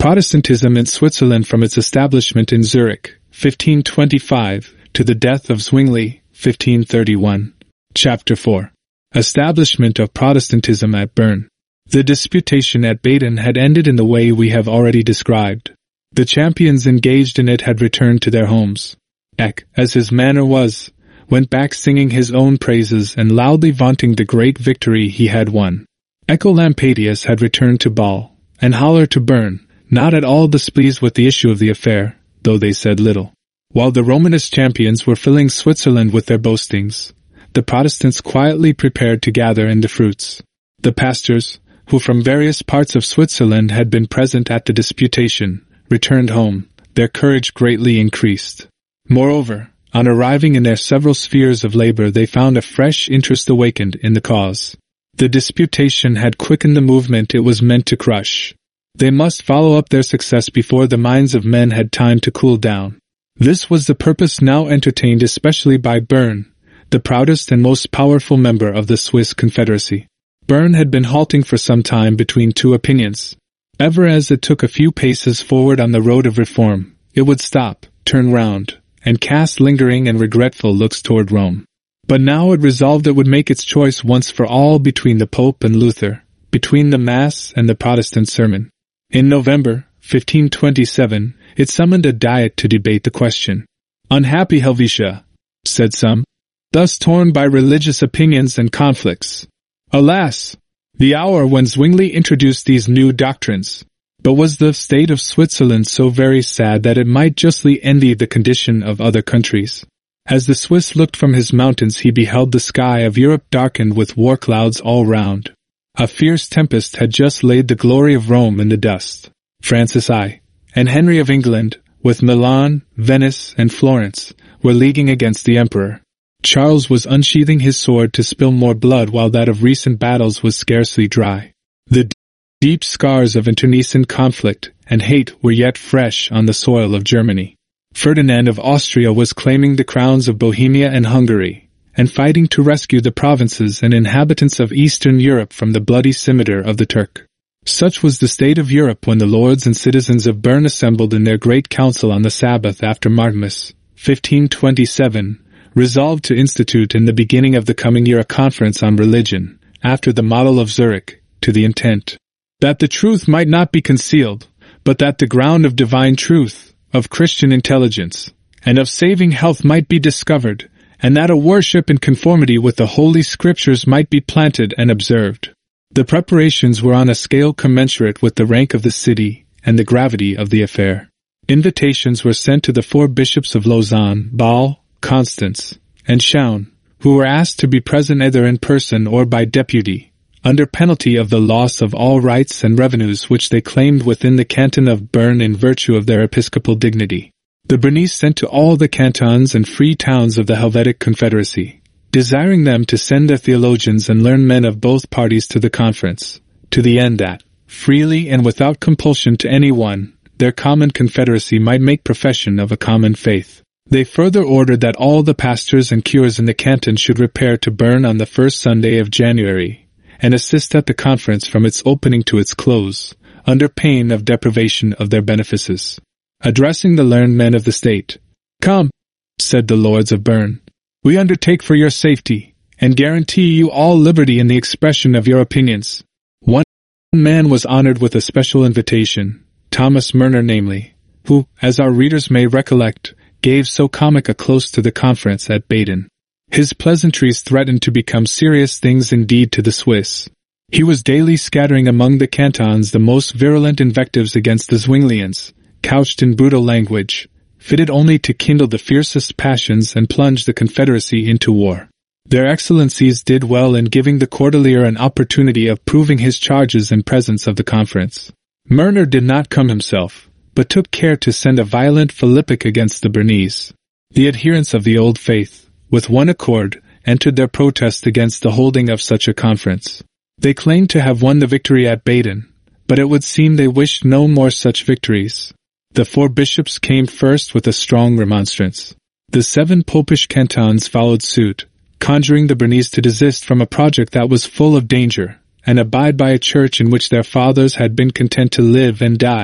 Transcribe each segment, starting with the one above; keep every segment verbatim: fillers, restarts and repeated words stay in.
Protestantism in Switzerland from its establishment in Zurich, fifteen twenty-five, to the death of Zwingli, fifteen thirty-one. Chapter four. Establishment of Protestantism at Bern. The disputation at Baden had ended in the way we have already described. The champions engaged in it had returned to their homes. Eck, as his manner was, went back singing his own praises and loudly vaunting the great victory he had won. Ecolampadius had returned to Ball, and Haller to Bern, not at all displeased with the issue of the affair, though they said little. While the Romanist champions were filling Switzerland with their boastings, the Protestants quietly prepared to gather in the fruits. The pastors, who from various parts of Switzerland had been present at the disputation, returned home, their courage greatly increased. Moreover, on arriving in their several spheres of labor they found a fresh interest awakened in the cause. The disputation had quickened the movement it was meant to crush. They must follow up their success before the minds of men had time to cool down. This was the purpose now entertained especially by Bern, the proudest and most powerful member of the Swiss Confederacy. Bern had been halting for some time between two opinions. Ever as it took a few paces forward on the road of reform, it would stop, turn round, and cast lingering and regretful looks toward Rome. But now it resolved it would make its choice once for all between the Pope and Luther, between the Mass and the Protestant sermon. In November, fifteen twenty-seven, it summoned a diet to debate the question. "Unhappy Helvetia," said some, "thus torn by religious opinions and conflicts. Alas, the hour when Zwingli introduced these new doctrines. But was the state of Switzerland so very sad that it might justly envy the condition of other countries? As the Swiss looked from his mountains he beheld the sky of Europe darkened with war clouds all round. A fierce tempest had just laid the glory of Rome in the dust. Francis I, and Henry of England, with Milan, Venice, and Florence, were leaguing against the Emperor. Charles was unsheathing his sword to spill more blood while that of recent battles was scarcely dry. The d- deep scars of internecine conflict and hate were yet fresh on the soil of Germany. Ferdinand of Austria was claiming the crowns of Bohemia and Hungary, and fighting to rescue the provinces and inhabitants of Eastern Europe from the bloody scimitar of the Turk. Such was the state of Europe when the lords and citizens of Bern assembled in their great council on the Sabbath after Martinmas, fifteen twenty-seven, resolved to institute in the beginning of the coming year a conference on religion, after the model of Zurich, to the intent that the truth might not be concealed, but that the ground of divine truth, of Christian intelligence, and of saving health might be discovered, and that a worship in conformity with the Holy Scriptures might be planted and observed. The preparations were on a scale commensurate with the rank of the city and the gravity of the affair. Invitations were sent to the four bishops of Lausanne, Bâle, Constance, and Schaun, who were asked to be present either in person or by deputy, under penalty of the loss of all rights and revenues which they claimed within the canton of Bern in virtue of their episcopal dignity. The Bernese sent to all the cantons and free towns of the Helvetic Confederacy, desiring them to send their theologians and learned men of both parties to the conference, to the end that, freely and without compulsion to any one, their common confederacy might make profession of a common faith. They further ordered that all the pastors and cures in the canton should repair to Bern on the first Sunday of January, and assist at the conference from its opening to its close, under pain of deprivation of their benefices. Addressing the learned men of the state, "Come," said the lords of Bern, "we undertake for your safety, and guarantee you all liberty in the expression of your opinions." One man was honored with a special invitation, Thomas Murner namely, who, as our readers may recollect, gave so comic a close to the conference at Baden. His pleasantries threatened to become serious things indeed to the Swiss. He was daily scattering among the cantons the most virulent invectives against the Zwinglians, couched in brutal language, fitted only to kindle the fiercest passions and plunge the Confederacy into war. Their Excellencies did well in giving the Cordelier an opportunity of proving his charges in presence of the conference. Murner did not come himself, but took care to send a violent philippic against the Bernese. The adherents of the old faith, with one accord, entered their protest against the holding of such a conference. They claimed to have won the victory at Baden, but it would seem they wished no more such victories. The four bishops came first with a strong remonstrance. The seven popish cantons followed suit, conjuring the Bernese to desist from a project that was full of danger, and abide by a church in which their fathers had been content to live and die,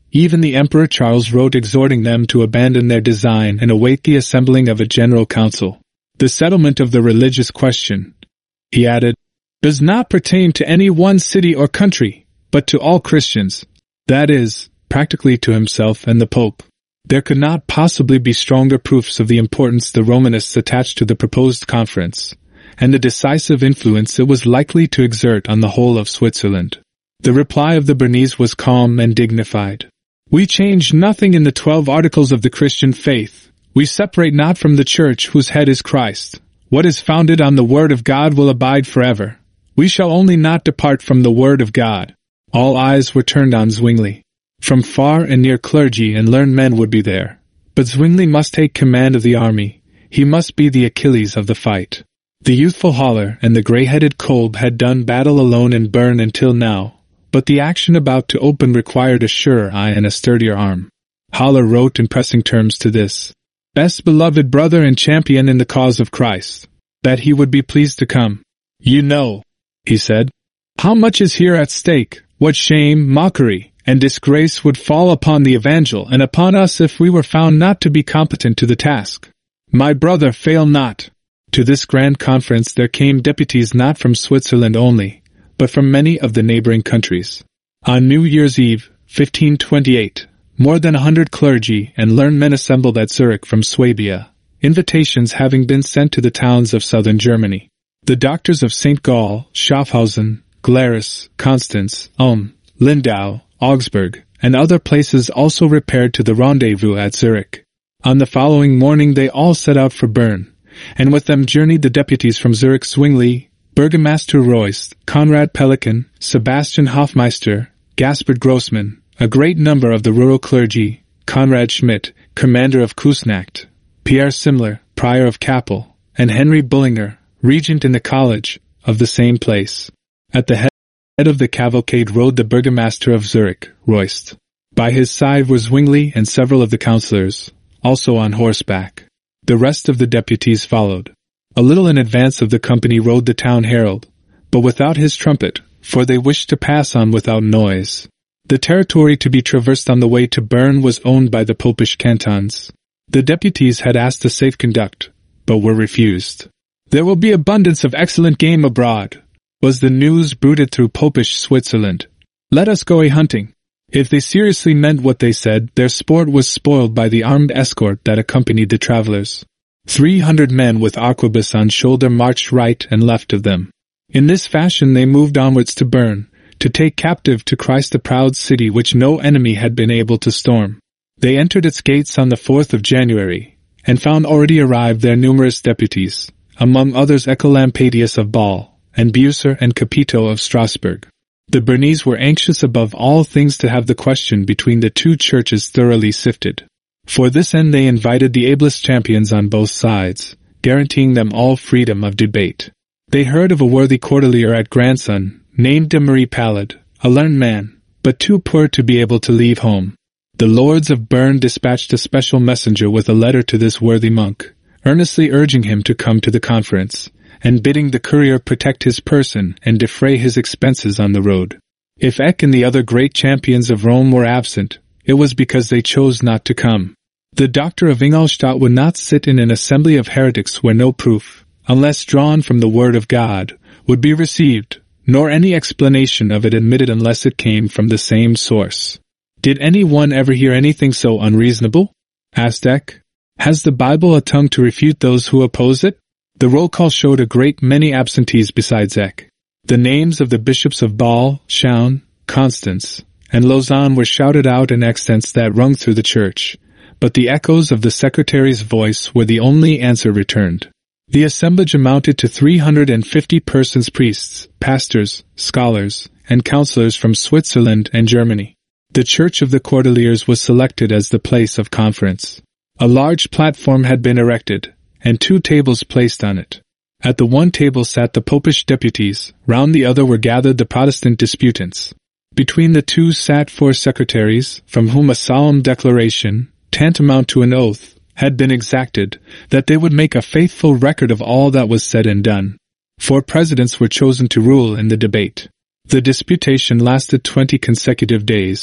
Even the Emperor Charles wrote exhorting them to abandon their design and await the assembling of a general council. The settlement of the religious question, he added, does not pertain to any one city or country, but to all Christians, that is, practically to himself and the Pope. There could not possibly be stronger proofs of the importance the Romanists attached to the proposed conference, and the decisive influence it was likely to exert on the whole of Switzerland. The reply of the Bernese was calm and dignified. We change nothing in the twelve articles of the Christian faith. We separate not from the Church whose head is Christ. What is founded on the Word of God will abide forever. We shall only not depart from the Word of God. All eyes were turned on Zwingli. From far and near clergy and learned men would be there. But Zwingli must take command of the army. He must be the Achilles of the fight. The youthful Haller and the grey-headed Kolb had done battle alone in Bern until now, but the action about to open required a surer eye and a sturdier arm. Haller wrote in pressing terms to this best beloved brother and champion in the cause of Christ, that he would be pleased to come. You know, he said, how much is here at stake, what shame, mockery, and disgrace would fall upon the Evangel and upon us if we were found not to be competent to the task. My brother, fail not. To this grand conference there came deputies not from Switzerland only, but from many of the neighboring countries. On New Year's Eve, fifteen twenty-eight, more than a hundred clergy and learned men assembled at Zurich from Swabia, invitations having been sent to the towns of southern Germany. The doctors of Saint Gall, Schaffhausen, Glarus, Constance, Ulm, Lindau, Augsburg, and other places also repaired to the rendezvous at Zurich. On the following morning they all set out for Bern, and with them journeyed the deputies from Zurich Zwingli, Burgomaster Royst, Conrad Pelikan, Sebastian Hofmeister, Gaspard Grossmann, a great number of the rural clergy, Conrad Schmidt, commander of Kusnacht, Pierre Simler, prior of Kappel, and Henry Bullinger, regent in the college, of the same place. At the head of the cavalcade rode the burgomaster of Zurich, Royst. By his side were Zwingli and several of the councillors, also on horseback. The rest of the deputies followed. A little in advance of the company rode the town herald, but without his trumpet, for they wished to pass on without noise. The territory to be traversed on the way to Bern was owned by the Popish cantons. The deputies had asked a safe conduct, but were refused. There will be abundance of excellent game abroad, was the news bruited through Popish Switzerland. Let us go a-hunting. If they seriously meant what they said, their sport was spoiled by the armed escort that accompanied the travelers. Three hundred men with arquebus on shoulder marched right and left of them. In this fashion they moved onwards to Bern, to take captive to Christ the proud city which no enemy had been able to storm. They entered its gates on the fourth of January, and found already arrived their numerous deputies, among others Ecolampadius of Bâle, and Bucer and Capito of Strasbourg. The Bernese were anxious above all things to have the question between the two churches thoroughly sifted. For this end they invited the ablest champions on both sides, guaranteeing them all freedom of debate. They heard of a worthy Cordelier at Grandson, named de Marie Pallad, a learned man, but too poor to be able to leave home. The lords of Bern dispatched a special messenger with a letter to this worthy monk, earnestly urging him to come to the conference, and bidding the courier protect his person and defray his expenses on the road. If Eck and the other great champions of Rome were absent, it was because they chose not to come. The doctor of Ingolstadt would not sit in an assembly of heretics where no proof, unless drawn from the Word of God, would be received, nor any explanation of it admitted unless it came from the same source. Did any one ever hear anything so unreasonable? Asked Eck. Has the Bible a tongue to refute those who oppose it? The roll call showed a great many absentees besides Eck. The names of the bishops of Bâle, Chaun, Constance, and Lausanne were shouted out in accents that rung through the church, but the echoes of the secretary's voice were the only answer returned. The assemblage amounted to three hundred and fifty persons, priests, pastors, scholars, and councillors from Switzerland and Germany. The Church of the Cordeliers was selected as the place of conference. A large platform had been erected, and two tables placed on it. At the one table sat the Popish deputies, round the other were gathered the Protestant disputants. Between the two sat four secretaries, from whom a solemn declaration, tantamount to an oath, had been exacted, that they would make a faithful record of all that was said and done. Four presidents were chosen to rule in the debate. The disputation lasted twenty consecutive days,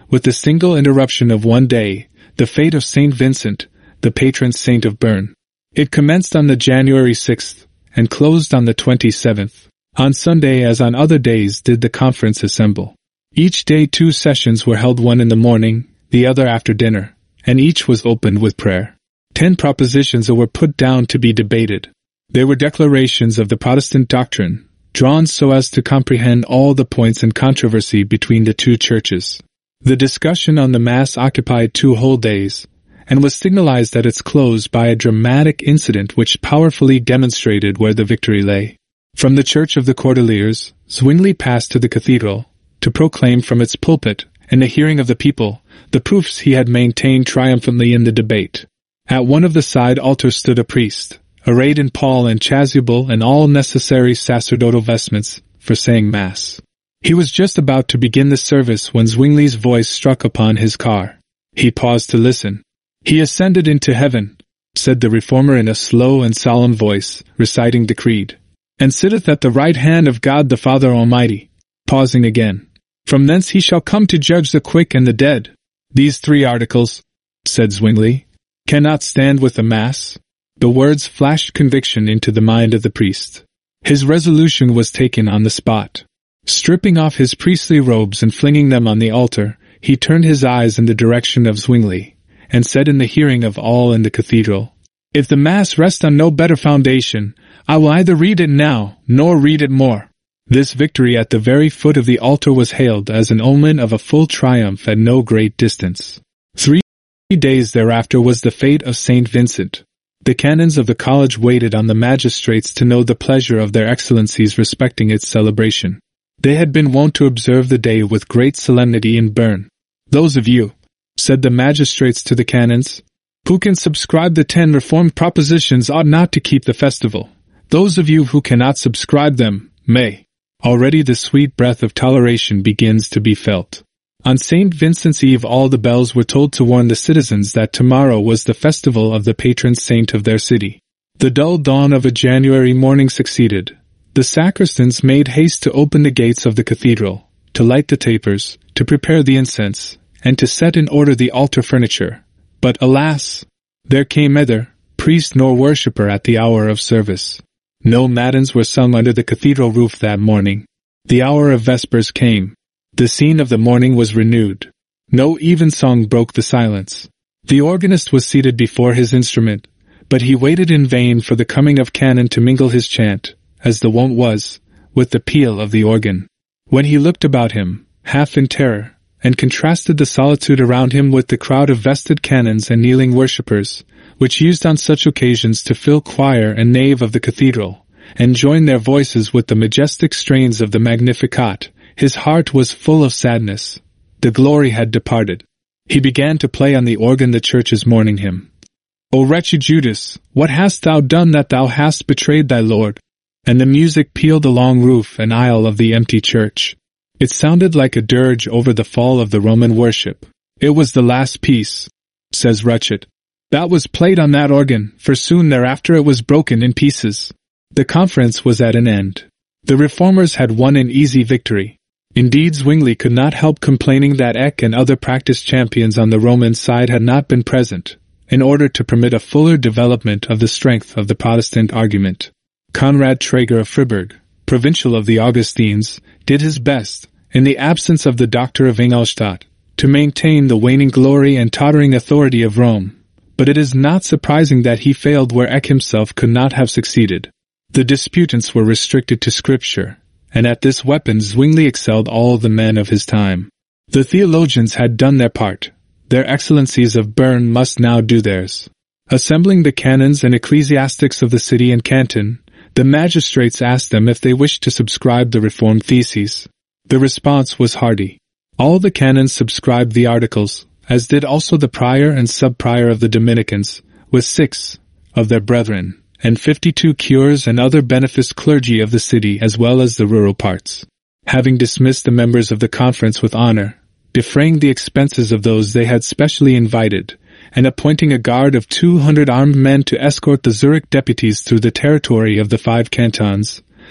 with the single interruption of one day, the fate of Saint Vincent, the patron saint of Bern. It commenced on the January sixth, and closed on the twenty-seventh. On Sunday as on other days did the conference assemble. Each day two sessions were held, one in the morning, the other after dinner, and each was opened with prayer. Ten propositions were put down to be debated. They were declarations of the Protestant doctrine, drawn so as to comprehend all the points in controversy between the two churches. The discussion on the Mass occupied two whole days, and was signalized at its close by a dramatic incident which powerfully demonstrated where the victory lay. From the Church of the Cordeliers, Zwingli passed to the cathedral, to proclaim from its pulpit, in the hearing of the people, the proofs he had maintained triumphantly in the debate. At one of the side altars stood a priest, arrayed in pall and chasuble and all necessary sacerdotal vestments, for saying Mass. He was just about to begin the service when Zwingli's voice struck upon his car. He paused to listen. "He ascended into heaven," said the Reformer in a slow and solemn voice, reciting the Creed, "and sitteth at the right hand of God the Father Almighty." Pausing again. "From thence he shall come to judge the quick and the dead." "These three articles," said Zwingli, "cannot stand with the Mass." The words flashed conviction into the mind of the priest. His resolution was taken on the spot. Stripping off his priestly robes and flinging them on the altar, he turned his eyes in the direction of Zwingli, and said in the hearing of all in the cathedral, "If the Mass rest on no better foundation, I will either read it now, nor read it more." This victory at the very foot of the altar was hailed as an omen of a full triumph at no great distance. Three days thereafter was the fete of Saint Vincent. The canons of the college waited on the magistrates to know the pleasure of their excellencies respecting its celebration. They had been wont to observe the day with great solemnity in Bern. "Those of you," said the magistrates to the canons, "who can subscribe the ten reformed propositions ought not to keep the festival. Those of you who cannot subscribe them, may." Already the sweet breath of toleration begins to be felt. On Saint Vincent's Eve all the bells were tolled to warn the citizens that tomorrow was the festival of the patron saint of their city. The dull dawn of a January morning succeeded. The sacristans made haste to open the gates of the cathedral, to light the tapers, to prepare the incense, and to set in order the altar furniture. But alas! There came neither priest nor worshipper at the hour of service. No matins were sung under the cathedral roof that morning. The hour of vespers came. The scene of the morning was renewed. No evensong broke the silence. The organist was seated before his instrument, but he waited in vain for the coming of cannon to mingle his chant, as the wont was, with the peal of the organ. When he looked about him, half in terror, and contrasted the solitude around him with the crowd of vested canons and kneeling worshippers, which used on such occasions to fill choir and nave of the cathedral, and join their voices with the majestic strains of the Magnificat, his heart was full of sadness. The glory had departed. He began to play on the organ the church's mourning hymn. "O wretched Judas, what hast thou done that thou hast betrayed thy Lord?" And the music pealed along roof and aisle of the empty church. It sounded like a dirge over the fall of the Roman worship. "It was the last piece," says Rutschett, "that was played on that organ, for soon thereafter it was broken in pieces." The conference was at an end. The reformers had won an easy victory. Indeed, Zwingli could not help complaining that Eck and other practiced champions on the Roman side had not been present, in order to permit a fuller development of the strength of the Protestant argument. Conrad Traeger of Fribourg, provincial of the Augustines, did his best, in the absence of the Doctor of Ingolstadt, to maintain the waning glory and tottering authority of Rome, but it is not surprising that he failed where Eck himself could not have succeeded. The disputants were restricted to Scripture, and at this weapon Zwingli excelled all the men of his time. The theologians had done their part. Their excellencies of Bern must now do theirs. Assembling the canons and ecclesiastics of the city and canton, the magistrates asked them if they wished to subscribe the Reformed theses. The response was hearty. All the canons subscribed the articles, as did also the prior and sub-prior of the Dominicans, with six of their brethren, and fifty-two cures and other beneficed clergy of the city as well as the rural parts. Having dismissed the members of the conference with honor, defraying the expenses of those they had specially invited, and appointing a guard of two hundred armed men to escort the Zurich deputies through the territory of the five cantons,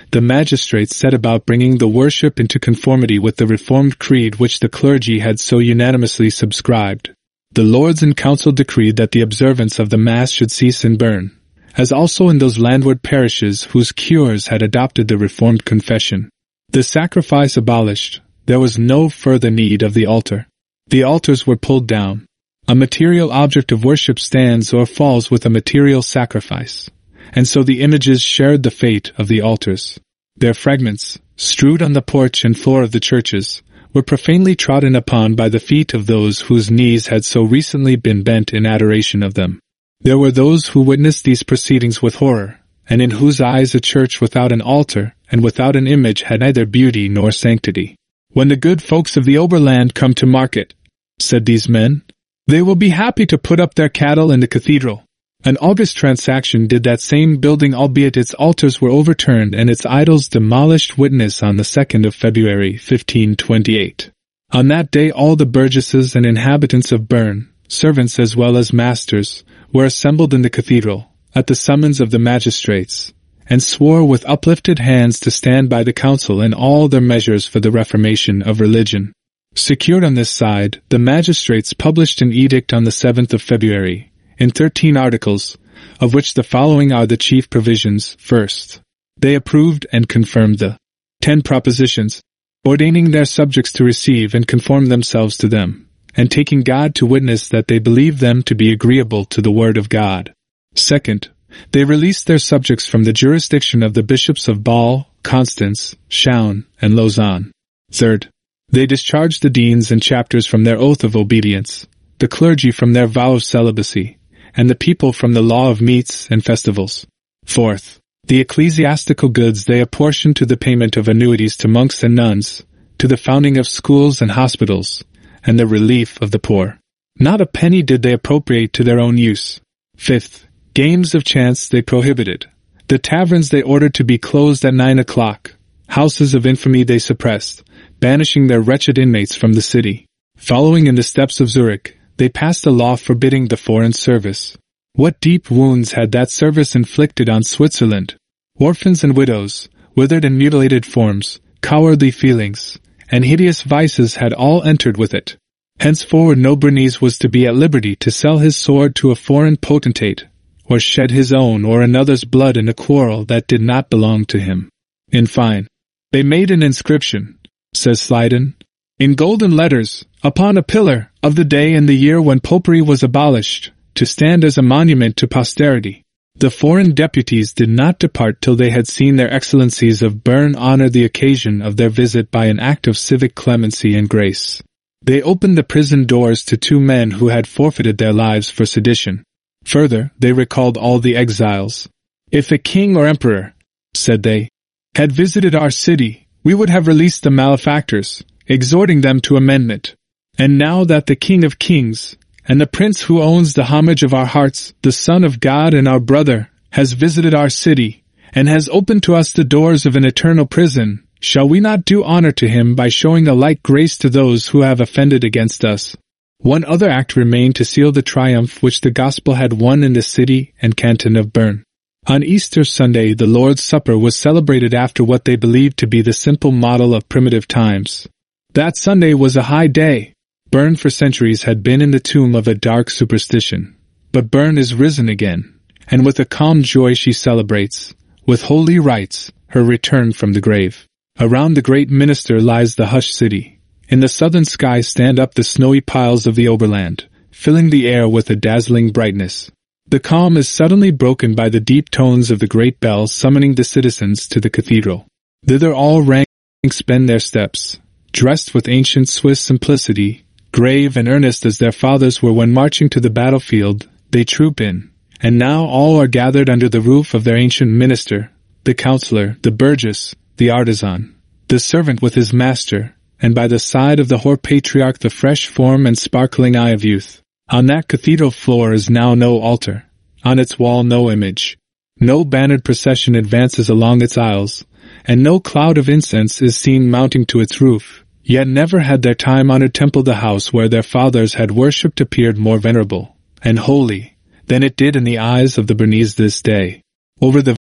the magistrates set about bringing the worship into conformity with the Reformed creed which the clergy had so unanimously subscribed. The Lords in Council decreed that the observance of the Mass should cease in Bern, as also in those landward parishes whose cures had adopted the Reformed confession. The sacrifice abolished, there was no further need of the altar. The altars were pulled down. A material object of worship stands or falls with a material sacrifice, and so the images shared the fate of the altars. Their fragments, strewed on the porch and floor of the churches, were profanely trodden upon by the feet of those whose knees had so recently been bent in adoration of them. There were those who witnessed these proceedings with horror, and in whose eyes a church without an altar and without an image had neither beauty nor sanctity. "When the good folks of the Oberland come to market," said these men, "they will be happy to put up their cattle in the cathedral." An august transaction did that same building, albeit its altars were overturned and its idols demolished, witness on the second of February, fifteen twenty-eight. On that day all the burgesses and inhabitants of Bern, servants as well as masters, were assembled in the cathedral, at the summons of the magistrates, and swore with uplifted hands to stand by the council in all their measures for the reformation of religion. Secured on this side, the magistrates published an edict on the seventh of February, in thirteen articles, of which the following are the chief provisions. First, they approved and confirmed the ten propositions, ordaining their subjects to receive and conform themselves to them, and taking God to witness that they believed them to be agreeable to the word of God. Second, they released their subjects from the jurisdiction of the bishops of Bâle, Constance, Chauen, and Lausanne. Third, they discharged the deans and chapters from their oath of obedience, the clergy from their vow of celibacy, and the people from the law of meats and festivals. Fourth, the ecclesiastical goods they apportioned to the payment of annuities to monks and nuns, to the founding of schools and hospitals, and the relief of the poor. Not a penny did they appropriate to their own use. Fifth, games of chance they prohibited. The taverns they ordered to be closed at nine o'clock. Houses of infamy they suppressed, banishing their wretched inmates from the city. Following in the steps of Zurich, they passed a law forbidding the foreign service. What deep wounds had that service inflicted on Switzerland! Orphans and widows, withered and mutilated forms, cowardly feelings, and hideous vices had all entered with it. Henceforward no Bernese was to be at liberty to sell his sword to a foreign potentate, or shed his own or another's blood in a quarrel that did not belong to him. In fine, they made an inscription, says Slyden, in golden letters, upon a pillar, of the day and the year when popery was abolished, to stand as a monument to posterity. The foreign deputies did not depart till they had seen their excellencies of Bern honor the occasion of their visit by an act of civic clemency and grace. They opened the prison doors to two men who had forfeited their lives for sedition. Further, they recalled all the exiles. If a king or emperor, said they, had visited our city, we would have released the malefactors, exhorting them to amendment. And now that the King of Kings, and the Prince who owns the homage of our hearts, the Son of God and our brother, has visited our city, and has opened to us the doors of an eternal prison, shall we not do honor to him by showing a like grace to those who have offended against us? One other act remained to seal the triumph which the gospel had won in the city and canton of Bern. On Easter Sunday the Lord's Supper was celebrated after what they believed to be the simple model of primitive times. That Sunday was a high day. Bern for centuries had been in the tomb of a dark superstition. But Bern is risen again, and with a calm joy she celebrates, with holy rites, her return from the grave. Around the great minster lies the hushed city. In the southern sky stand up the snowy piles of the Oberland, filling the air with a dazzling brightness. The calm is suddenly broken by the deep tones of the great bell summoning the citizens to the cathedral. Thither all ranks bend their steps, dressed with ancient Swiss simplicity, grave and earnest as their fathers were when marching to the battlefield, they troop in, and now all are gathered under the roof of their ancient minister, the councillor, the burgess, the artisan, the servant with his master, and by the side of the hoar patriarch the fresh form and sparkling eye of youth. On that cathedral floor is now no altar, on its wall no image. No bannered procession advances along its aisles, and no cloud of incense is seen mounting to its roof. Yet never had their time-honored temple, the house where their fathers had worshipped, appeared more venerable and holy than it did in the eyes of the Bernese this day. Over the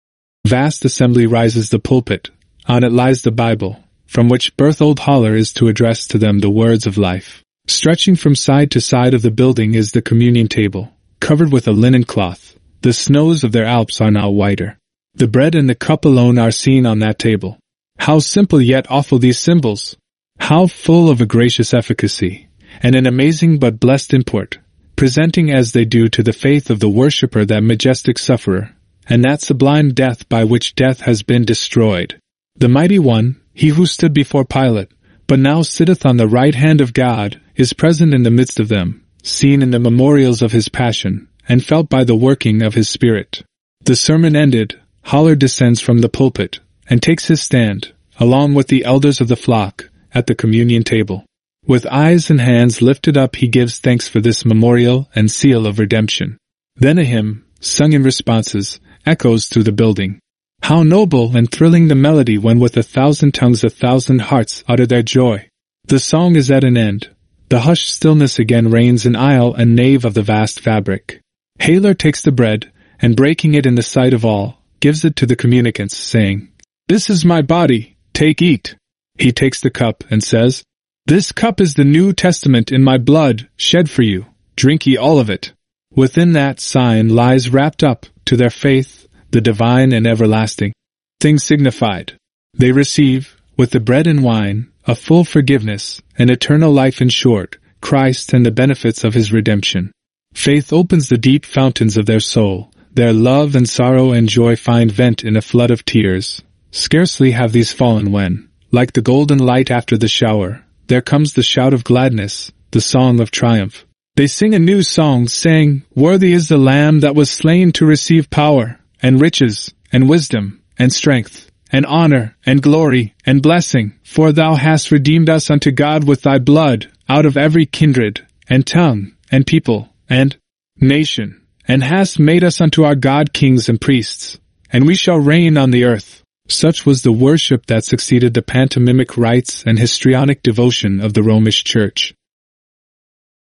Vast assembly rises the pulpit. On it lies the Bible, from which Berthold Haller is to address to them the words of life. Stretching from side to side of the building is the communion table, covered with a linen cloth. The snows of their Alps are now whiter. The bread and the cup alone are seen on that table. How simple yet awful these symbols! How full of a gracious efficacy, and an amazing but blessed import, presenting as they do to the faith of the worshipper that majestic sufferer, and that sublime death by which death has been destroyed. The mighty one, he who stood before Pilate, but now sitteth on the right hand of God, is present in the midst of them, seen in the memorials of his passion, and felt by the working of his Spirit. The sermon ended, Haller descends from the pulpit, and takes his stand, along with the elders of the flock, at the communion table. With eyes and hands lifted up he gives thanks for this memorial and seal of redemption. Then a hymn, sung in responses, echoes through the building. How noble and thrilling the melody when with a thousand tongues a thousand hearts utter their joy. The song is at an end. The hushed stillness again reigns in aisle and nave of the vast fabric. Haller takes the bread, and breaking it in the sight of all, gives it to the communicants, saying, "This is my body, take, eat." He takes the cup and says, "This cup is the New Testament in my blood, shed for you. Drink ye all of it." Within that sign lies wrapped up, to their faith, the divine and everlasting things signified. They receive, with the bread and wine, a full forgiveness, an eternal life in short, Christ and the benefits of his redemption. Faith opens the deep fountains of their soul. Their love and sorrow and joy find vent in a flood of tears. Scarcely have these fallen when, like the golden light after the shower, there comes the shout of gladness, the song of triumph. They sing a new song, saying, "Worthy is the Lamb that was slain to receive power, and riches, and wisdom, and strength, and honor, and glory, and blessing, for thou hast redeemed us unto God with thy blood, out of every kindred, and tongue, and people, and nation, and hast made us unto our God kings and priests, and we shall reign on the earth." Such was the worship that succeeded the pantomimic rites and histrionic devotion of the Romish Church.